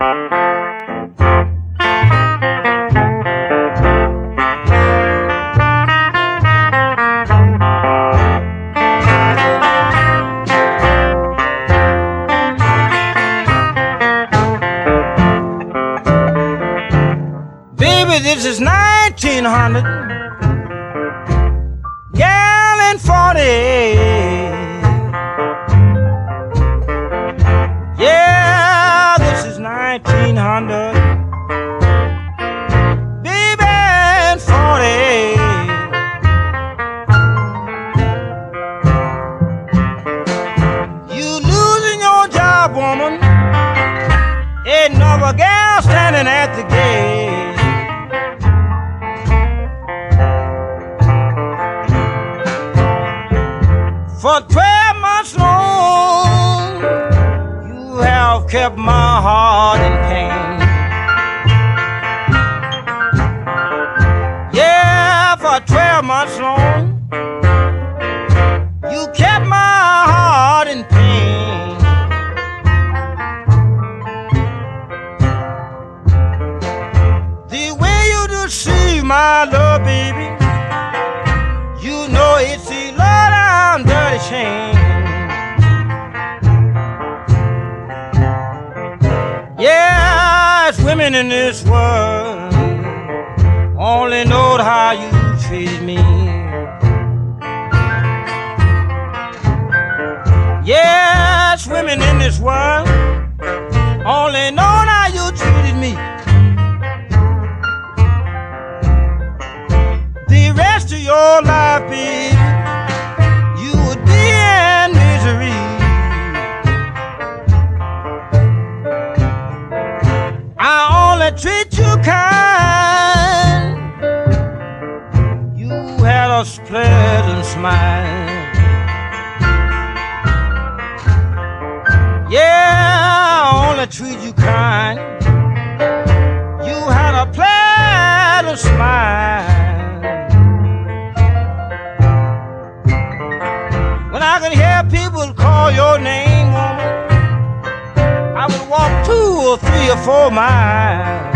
Baby, this is 1900, gallon 40. Yeah, this is 1900, baby, and 40. You losing your job, woman, ain't another gal standing at the gate. For 12 months long, you have kept my heart in pain. Yeah, for 12 months long, you kept my heart in pain. The way you deceive my love, baby, you know it's a low-down dirty shame. Yes, women in this world only know how you treated me. Yes, women in this world only know how you treated me. The rest of your life, baby, you would be in misery. I only treat you kind. You had a pleasant smile. Yeah, I only treat you kind. You had a pleasant smile. When I could hear people call your name, woman, I would walk 2 or 3 or 4 miles.